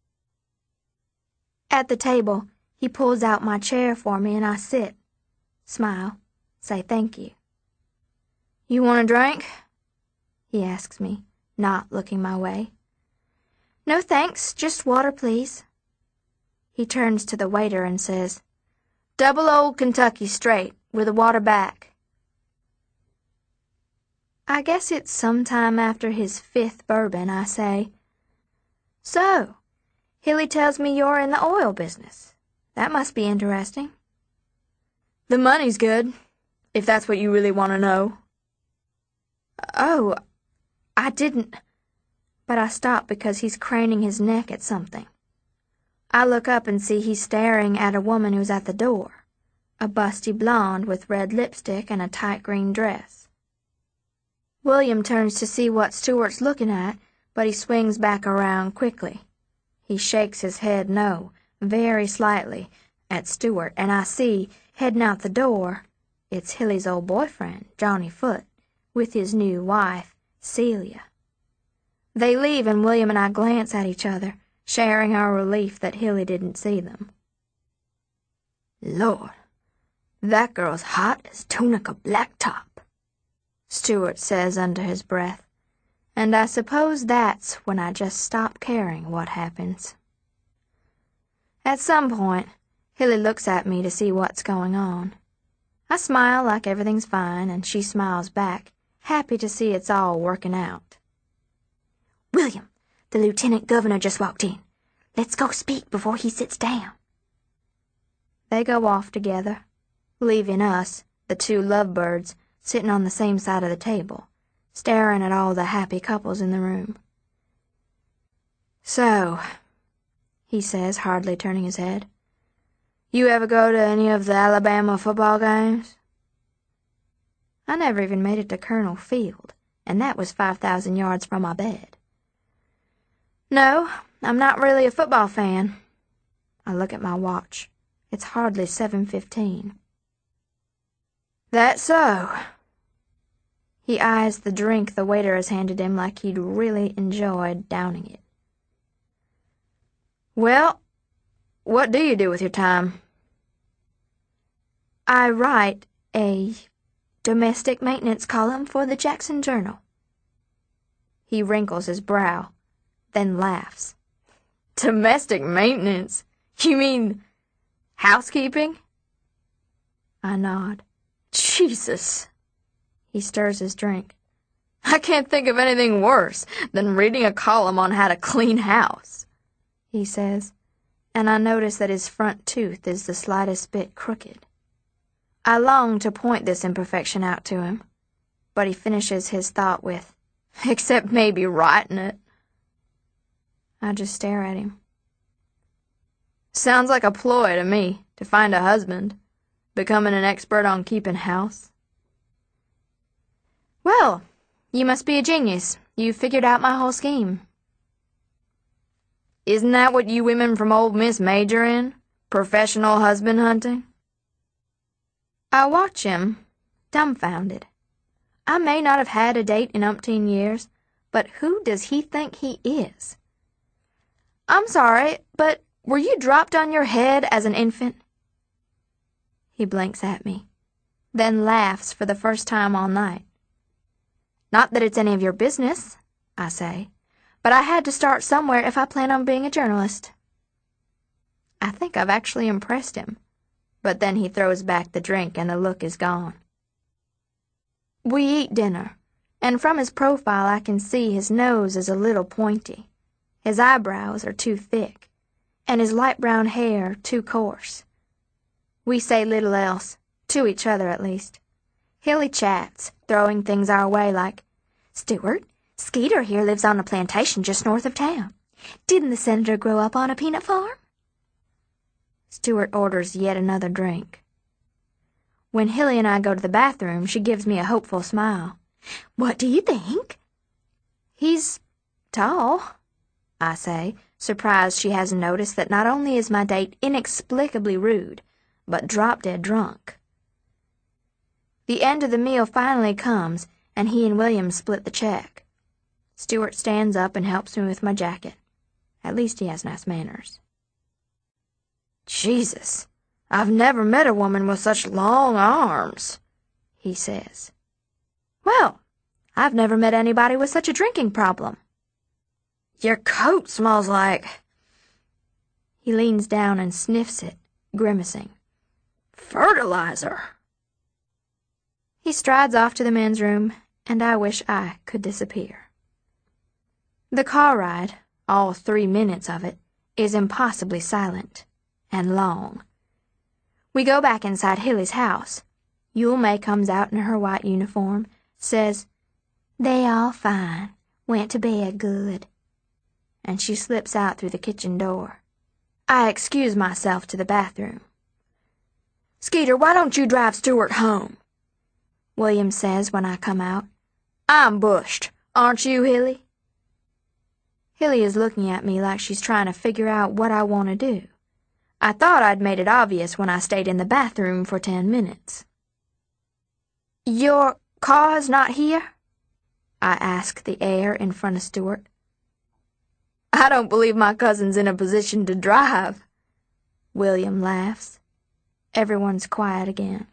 At the table, he pulls out my chair for me and I sit, smile, say thank you. You want a drink? He asks me, not looking my way. No thanks, just water, please. He turns to the waiter and says, Double Old Kentucky straight, with a water back. I guess it's sometime after his 5th bourbon, I say. So, Hilly tells me you're in the oil business. That must be interesting. The money's good, if that's what you really want to know. Oh, I didn't... But I stop because he's craning his neck at something. I look up and see he's staring at a woman who's at the door, a busty blonde with red lipstick and a tight green dress. William turns to see what Stuart's looking at, but he swings back around quickly. He shakes his head no, very slightly, at Stuart, and I see, heading out the door, it's Hilly's old boyfriend, Johnny Foote, with his new wife, Celia. They leave and William and I glance at each other, sharing our relief that Hilly didn't see them. Lord, that girl's hot as Tunica Blacktop, Stuart says under his breath, and I suppose that's when I just stop caring what happens. At some point, Hilly looks at me to see what's going on. I smile like everything's fine, and she smiles back, happy to see it's all working out. William, the lieutenant governor just walked in. Let's go speak before he sits down. They go off together, leaving us, the two lovebirds, sitting on the same side of the table, staring at all the happy couples in the room. "So," he says, hardly turning his head, "you ever go to any of the Alabama football games?" I never even made it to Colonel Field, and that was 5,000 yards from my bed. "No, I'm not really a football fan." I look at my watch. It's hardly 7:15. "That so?" He eyes the drink the waiter has handed him like he'd really enjoyed downing it. "Well, what do you do with your time?" "I write a domestic maintenance column for the Jackson Journal." He wrinkles his brow, then laughs. "Domestic maintenance? You mean housekeeping?" I nod. "Jesus." He stirs his drink. "I can't think of anything worse than reading a column on how to clean house," he says, and I notice that his front tooth is the slightest bit crooked. I long to point this imperfection out to him, but he finishes his thought with, "Except maybe writing it." I just stare at him. "Sounds like a ploy to me, to find a husband, becoming an expert on keeping house." "Well, you must be a genius. You've figured out my whole scheme." "Isn't that what you women from Old Miss major in? Professional husband hunting?" I watch him, dumbfounded. I may not have had a date in umpteen years, but who does he think he is? "I'm sorry, but were you dropped on your head as an infant?" He blinks at me, then laughs for the first time all night. "Not that it's any of your business," I say, "but I had to start somewhere if I plan on being a journalist." I think I've actually impressed him, but then he throws back the drink and the look is gone. We eat dinner, and from his profile I can see his nose is a little pointy, his eyebrows are too thick, and his light brown hair too coarse. We say little else, to each other at least. Hilly chats, throwing things our way like, "Stuart, Skeeter here lives on a plantation just north of town. Didn't the senator grow up on a peanut farm?" Stuart orders yet another drink. When Hilly and I go to the bathroom, she gives me a hopeful smile. "What do you think?" "He's tall," I say, surprised she hasn't noticed that not only is my date inexplicably rude, but drop-dead drunk. The end of the meal finally comes, and he and William split the check. Stuart stands up and helps me with my jacket. At least he has nice manners. "Jesus, I've never met a woman with such long arms," he says. "Well, I've never met anybody with such a drinking problem." "Your coat smells like—" He leans down and sniffs it, grimacing. "Fertilizer." He strides off to the men's room, and I wish I could disappear. The car ride, all 3 minutes of it, is impossibly silent and long. We go back inside Hilly's house. Yule May comes out in her white uniform, says, "They all fine, went to bed good," and she slips out through the kitchen door. I excuse myself to the bathroom. "Skeeter, why don't you drive Stuart home?" William says when I come out. "I'm bushed, aren't you, Hilly?" Hilly is looking at me like she's trying to figure out what I want to do. I thought I'd made it obvious when I stayed in the bathroom for 10 minutes. "Your car's not here?" I ask the air in front of Stuart. "I don't believe my cousin's in a position to drive." William laughs. Everyone's quiet again.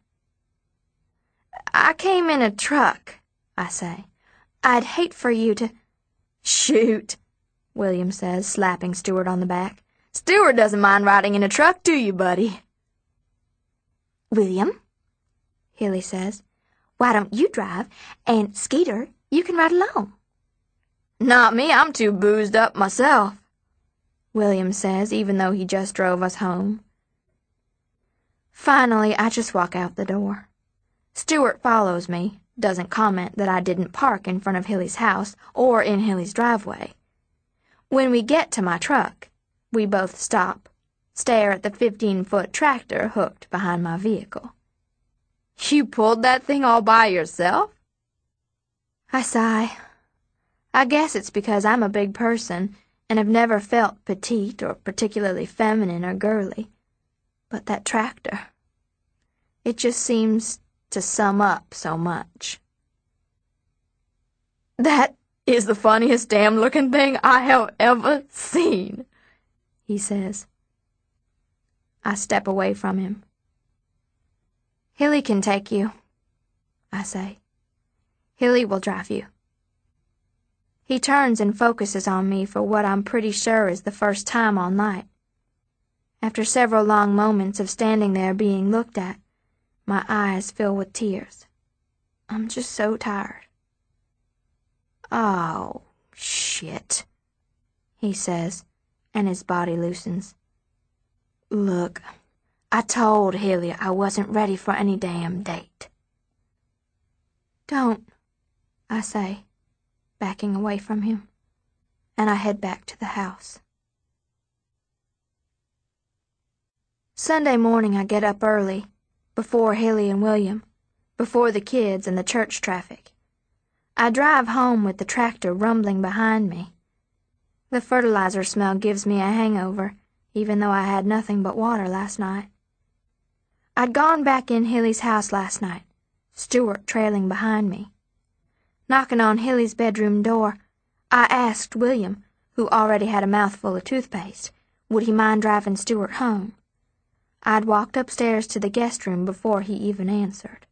"I came in a truck," I say. "I'd hate for you to—" "Shoot," William says, slapping Stuart on the back. Stuart doesn't mind riding in a truck, do you, buddy? William, Hilly says, why don't you drive, and Skeeter, you can ride along. Not me, I'm too boozed up myself, William says, even though he just drove us home. Finally, I just walk out the door. Stuart follows me, doesn't comment that I didn't park in front of Hilly's house or in Hilly's driveway. When we get to my truck, we both stop, stare at the 15-foot tractor hooked behind my vehicle. You pulled that thing all by yourself? I sigh. I guess it's because I'm a big person and have never felt petite or particularly feminine or girly. But that tractor, it just seems to sum up so much. That is the funniest damn-looking thing I have ever seen, he says. I step away from him. Hilly can take you, I say. Hilly will drive you. He turns and focuses on me for what I'm pretty sure is the first time all night. After several long moments of standing there being looked at, my eyes fill with tears. I'm just so tired. Oh, shit, he says, and his body loosens. Look, I told Hilly I wasn't ready for any damn date. Don't, I say, backing away from him, and I head back to the house. Sunday morning I get up early, before Hilly and William, before the kids and the church traffic. I drive home with the tractor rumbling behind me. The fertilizer smell gives me a hangover, even though I had nothing but water last night. I'd gone back in Hilly's house last night, Stuart trailing behind me. Knocking on Hilly's bedroom door, I asked William, who already had a mouthful of toothpaste, would he mind driving Stuart home. I'd walked upstairs to the guest room before he even answered.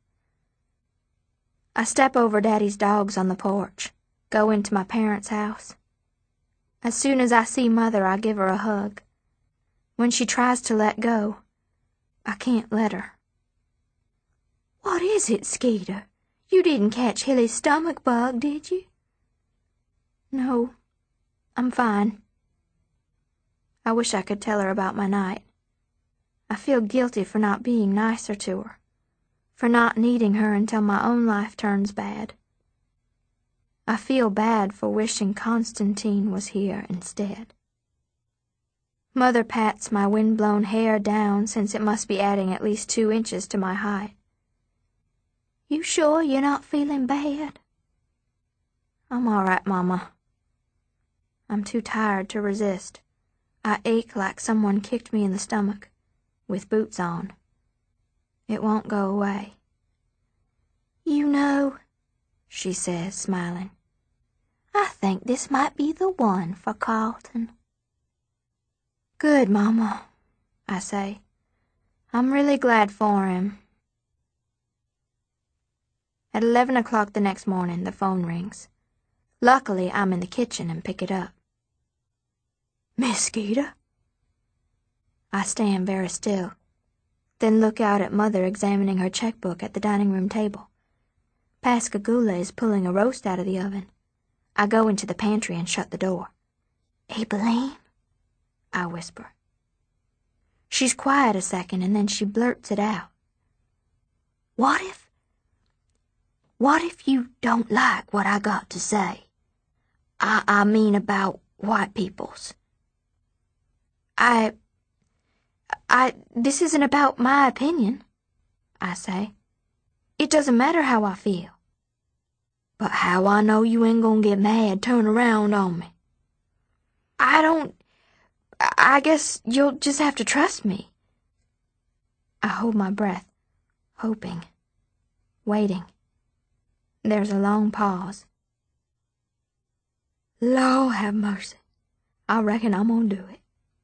I step over Daddy's dogs on the porch, go into my parents' house. As soon as I see Mother, I give her a hug. When she tries to let go, I can't let her. What is it, Skeeter? You didn't catch Hilly's stomach bug, did you? No, I'm fine. I wish I could tell her about my night. I feel guilty for not being nicer to her, for not needing her until my own life turns bad. I feel bad for wishing Constantine was here instead. Mother pats my wind-blown hair down since it must be adding at least 2 inches to my height. You sure you're not feeling bad? I'm all right, Mama. I'm too tired to resist. I ache like someone kicked me in the stomach, with boots on. It won't go away. You know, she says, smiling, I think this might be the one for Carlton. Good, Mama, I say. I'm really glad for him. At 11 o'clock the next morning, the phone rings. Luckily, I'm in the kitchen and pick it up. Miss Skeeter? I stand very still, then look out at Mother examining her checkbook at the dining room table. Pascagoula is pulling a roast out of the oven. I go into the pantry and shut the door. Abeline? I whisper. She's quiet a second and then she blurts it out. What if you don't like what I got to say? I mean about white peoples. This isn't about my opinion, I say. It doesn't matter how I feel. But how I know you ain't gonna get mad, turn around on me? I guess you'll just have to trust me. I hold my breath, hoping, waiting. There's a long pause. Lord have mercy. I reckon I'm gonna do it.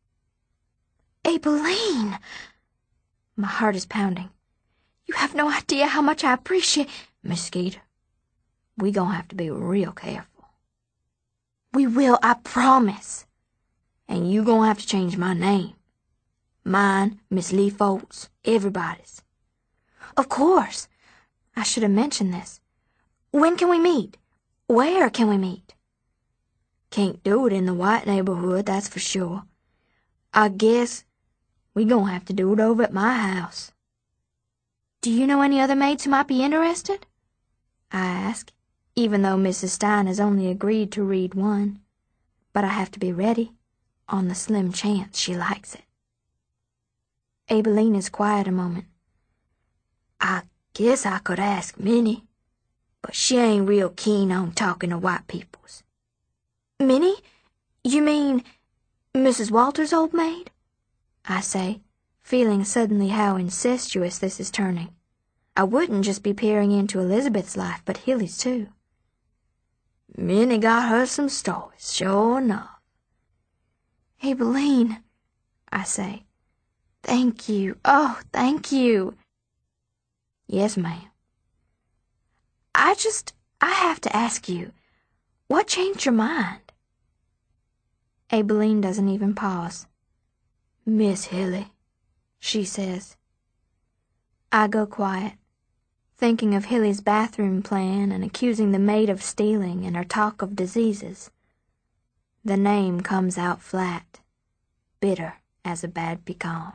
Abeline! My heart is pounding. You have no idea how much I appreciate... Miss Skeeter, we gonna have to be real careful. We will, I promise. And you gonna have to change my name. Mine, Miss Lee Foltz, everybody's. Of course. I should have mentioned this. When can we meet? Where can we meet? Can't do it in the white neighborhood, that's for sure. I guess we gonna have to do it over at my house. Do you know any other maids who might be interested? I ask, even though Mrs. Stein has only agreed to read one. But I have to be ready, on the slim chance she likes it. Abeline is quiet a moment. I guess I could ask Minnie, but she ain't real keen on talking to white peoples. Minnie? You mean Mrs. Walter's old maid? I say, feeling suddenly how incestuous this is turning. I wouldn't just be peering into Elizabeth's life, but Hilly's too. Minnie got her some stories, sure enough. Abeline, I say. Thank you. Oh, thank you. Yes, ma'am. I have to ask you, what changed your mind? Abeline doesn't even pause. Miss Hilly, she says. I go quiet, thinking of Hilly's bathroom plan and accusing the maid of stealing and her talk of diseases. The name comes out flat, bitter as a bad pecan.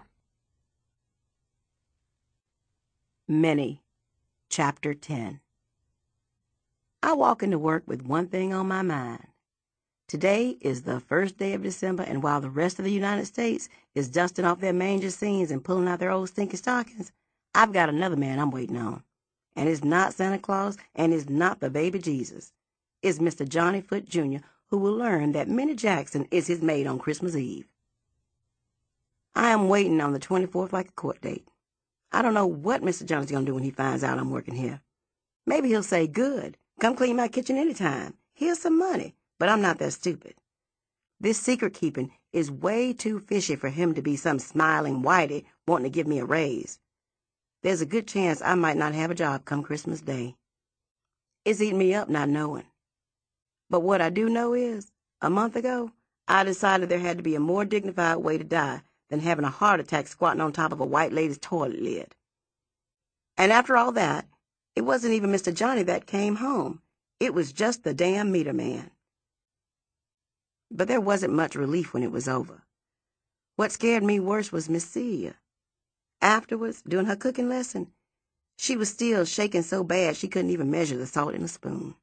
Minnie, Chapter 10. I walk into work with one thing on my mind. Today is the first day of December, and while the rest of the United States is dusting off their manger scenes and pulling out their old stinky stockings, I've got another man I'm waiting on. And it's not Santa Claus, and it's not the baby Jesus. It's Mr. Johnny Foote, Jr., who will learn that Minnie Jackson is his maid on Christmas Eve. I am waiting on the 24th like a court date. I don't know what Mr. Johnny's going to do when he finds out I'm working here. Maybe he'll say, good, come clean my kitchen anytime. Here's some money, but I'm not that stupid. This secret-keeping is way too fishy for him to be some smiling whitey wanting to give me a raise. There's a good chance I might not have a job come Christmas Day. It's eating me up not knowing. But what I do know is, a month ago, I decided there had to be a more dignified way to die than having a heart attack squatting on top of a white lady's toilet lid. And after all that, it wasn't even Mr. Johnny that came home. It was just the damn meter man. But there wasn't much relief when it was over. What scared me worse was Miss Celia. Afterwards, during her cooking lesson, she was still shaking so bad she couldn't even measure the salt in a spoon.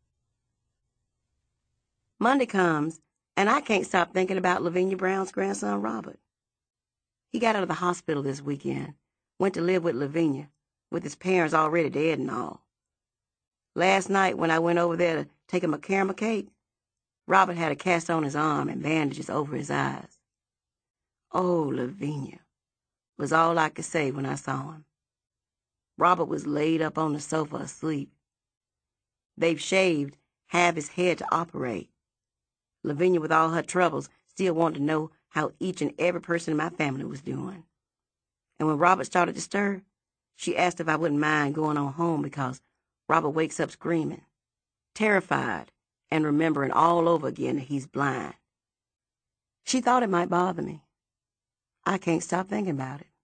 Monday comes, and I can't stop thinking about Lavinia Brown's grandson, Robert. He got out of the hospital this weekend, went to live with Lavinia, with his parents already dead and all. Last night, when I went over there to take him a caramel cake, Robert had a cast on his arm and bandages over his eyes. Oh, Lavinia, was all I could say when I saw him. Robert was laid up on the sofa asleep. They've shaved half his head to operate. Lavinia, with all her troubles, still wanted to know how each and every person in my family was doing. And when Robert started to stir, she asked if I wouldn't mind going on home because Robert wakes up screaming, terrified, and remembering all over again that he's blind. She thought it might bother me. I can't stop thinking about it.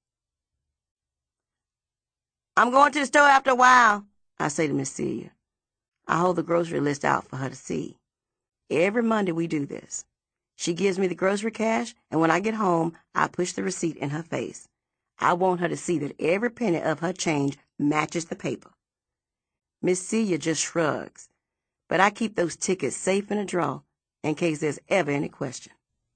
I'm going to the store after a while, I say to Miss Celia. I hold the grocery list out for her to see. Every Monday we do this. She gives me the grocery cash, and when I get home, I push the receipt in her face. I want her to see that every penny of her change matches the paper. Miss Celia just shrugs, but I keep those tickets safe in a drawer in case there's ever any question.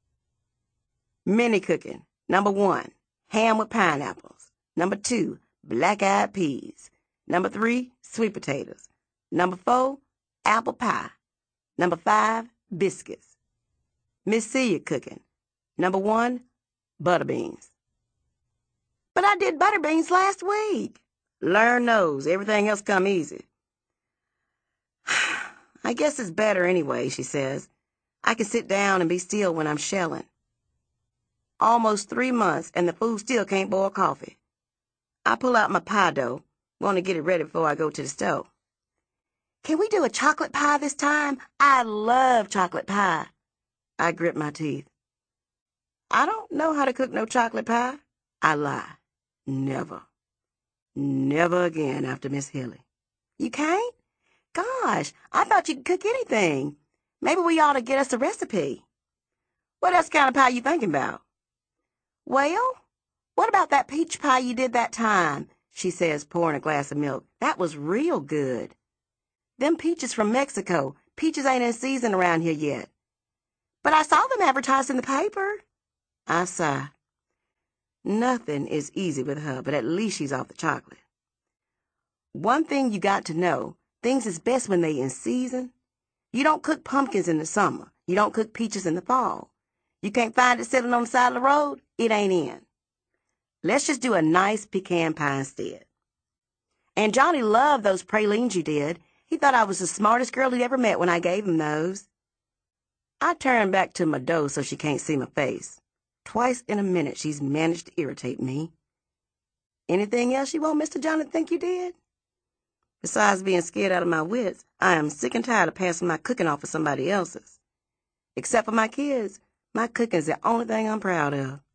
Mini cooking. Number 1, ham with pineapples. Number 2, black-eyed peas. Number 3, sweet potatoes. Number 4, apple pie. Number 5, biscuits. Miss Celia cooking. Number 1, butter beans. But I did butter beans last week. Learn those. Everything else come easy. I guess it's better anyway, she says. I can sit down and be still when I'm shelling. Almost 3 months, and the food still can't boil coffee. I pull out my pie dough, want to get it ready before I go to the stove. Can we do a chocolate pie this time? I love chocolate pie. I grit my teeth. I don't know how to cook no chocolate pie. I lie. Never. Never again after Miss Hilly. You can't? Gosh, I thought you could cook anything. Maybe we ought to get us a recipe. What else kind of pie you thinking about? Well, what about that peach pie you did that time? She says, pouring a glass of milk. That was real good. Them peaches from Mexico. Peaches ain't in season around here yet. But I saw them advertised in the paper. I sigh. Nothing is easy with her, but at least she's off the chocolate. One thing you got to know, things is best when they in season. You don't cook pumpkins in the summer. You don't cook peaches in the fall. You can't find it sitting on the side of the road, it ain't in. Let's just do a nice pecan pie instead. And Johnny loved those pralines you did. He thought I was the smartest girl he'd ever met when I gave him those. I turned back to my dough so she can't see my face. Twice in a minute she's managed to irritate me. Anything else you want Mr. Johnny to think you did? Besides being scared out of my wits, I am sick and tired of passing my cooking off for somebody else's. Except for my kids, my cooking's the only thing I'm proud of.